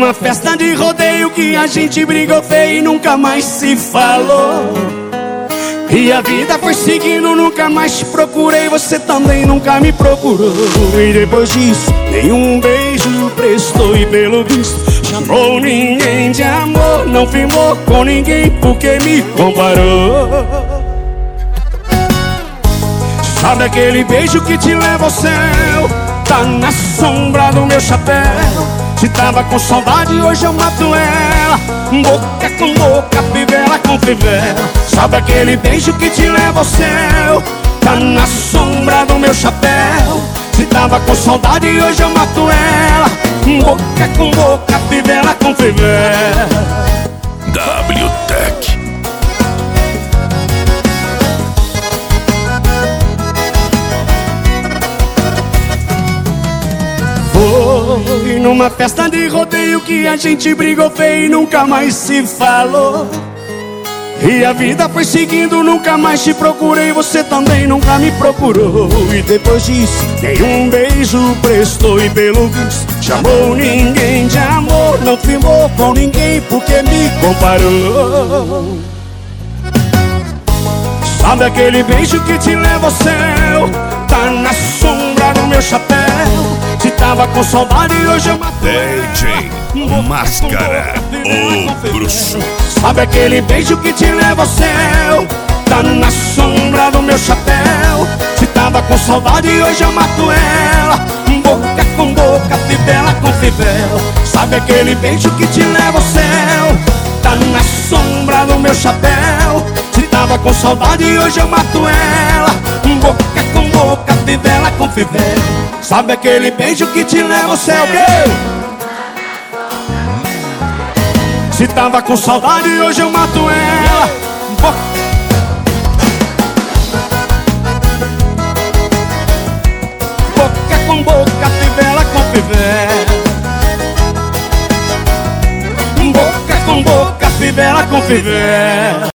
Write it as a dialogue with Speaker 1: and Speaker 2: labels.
Speaker 1: numa festa de rodeio que a gente brigou feio e nunca mais se falou. E a vida foi seguindo, nunca mais te procurei, você também nunca me procurou. E depois disso, nenhum beijo prestou e pelo visto chamou ninguém de amor. Não firmou com ninguém porque me comparou. Sabe aquele beijo que te leva ao céu? Tá na sombra do meu chapéu. Se tava com saudade, hoje eu mato ela. Boca com boca, fivela com fivela. Sabe aquele beijo que te leva ao céu? Tá na sombra do meu chapéu. Se tava com saudade, hoje eu mato ela. Boca com boca, fivela com fivela.
Speaker 2: WTech.
Speaker 1: Foi numa festa de rodeio que a gente brigou feio e nunca mais se falou. E a vida foi seguindo, nunca mais te procurei, você também nunca me procurou. E depois disso, nenhum beijo prestou e pelo visto chamou ninguém de amor. Não firmou com ninguém porque me comparou. Sabe aquele beijo que te leva ao céu? Tá na sombra do meu chapéu. Se tava com saudade, hoje eu matei.
Speaker 2: DJ Máscara, o bruxo.
Speaker 1: Sabe aquele beijo que te leva ao céu? Tá na sombra do meu chapéu. Se tava com saudade, hoje eu mato ela. Boca com boca, fivela com fivela. Sabe aquele beijo que te leva ao céu? Tá na sombra do meu chapéu. Se tava com saudade, hoje eu mato ela. Boca com boca, fivela com fivela. Sabe aquele beijo que te leva ao céu? Se tava com saudade, hoje eu mato ela. Boca com boca, fivela com fivela. Boca com boca, fivela com fivela.